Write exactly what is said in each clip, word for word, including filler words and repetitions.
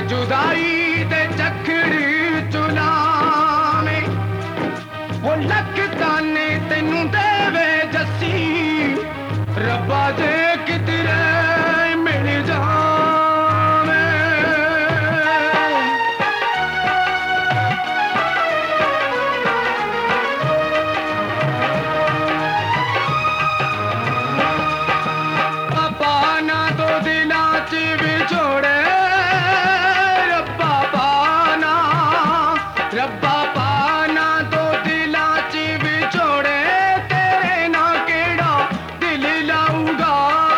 जुदाई दे चखड़ चुलावे वो लख ताने तेनू देवे जसी रब्बा जे कितरे मिल जावे पापा ना तो दिला च विछोड़े रब्बा पाना रब्बा पाना तो दिला च विछोड़े तेरे ना केड़ा दिल लाऊगा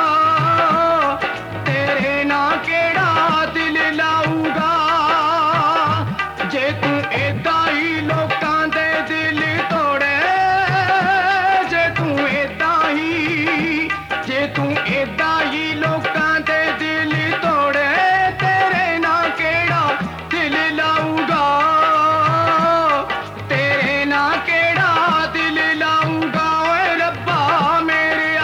तेरे ना केड़ा दिल लाऊगा जे तू एदा ही लोकां दे दिल तोड़े जे तू एदा ही जे तू एदा ही लोकां दे दिल तोड़े तेरे ना केड़ा दिल लाऊगा तेरे ना केड़ा दिल लाऊगा ओए रब्बा मेरेया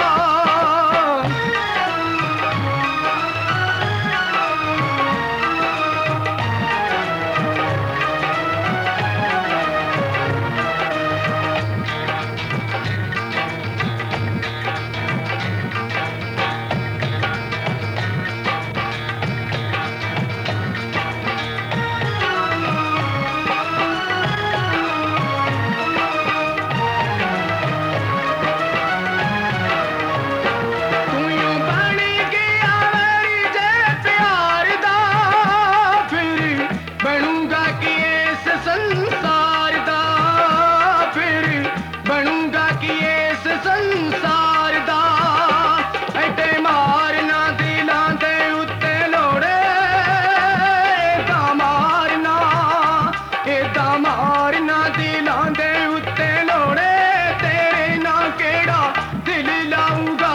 ਤੂੰ ਯੂੰ ਬਣ ਗਿਆ ਮੇਰੀ ਜੇ ਪਿਆਰ ਦਾ ਫਿਰ ਬਣੂਗਾ ਕੀ ਇਸ ਸੰਸਾਰ ਦਾ ਫਿਰ ਬਣੂਗਾ ਕੀ ਇਸ ਸੰਸਾਰ ਦਾ ਐਡੇ ਮਾਰਨਾ ਦਿਲਾਂ ਦੇ ਉੱਤੇ ਲੋੜੇ ਏਦਾਂ ਮਾਰਨਾ ਏਦਾਂ ਮਾਰਨਾ ਦਿਲਾਂ ਦੇ ਉੱਤੇ ਲੋੜੇ ਤੇਰੇ ਨਾ ਕਿਹੜਾ ਦਿਲ ਲਾਊਗਾ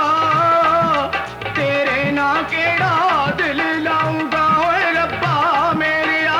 ਤੇਰੇ ਨਾ ਕਿਹੜਾ ਦਿਲ ਲਾਊਗਾ ਓਏ ਰੱਬਾ ਮੇਰਿਆ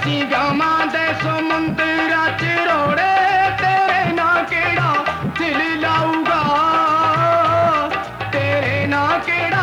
ਅਸੀਂ ਗਾਵਾਂ ਦੇ ਸਮੁੰਦਰਾਂ ਚ ਰੋੜੇ ਤੇਰੇ ਨਾਲ ਕਿਹੜਾ ਦਿਲ ਲਾਊਗਾ ਤੇਰੇ ਨਾਲ ਕਿਹੜਾ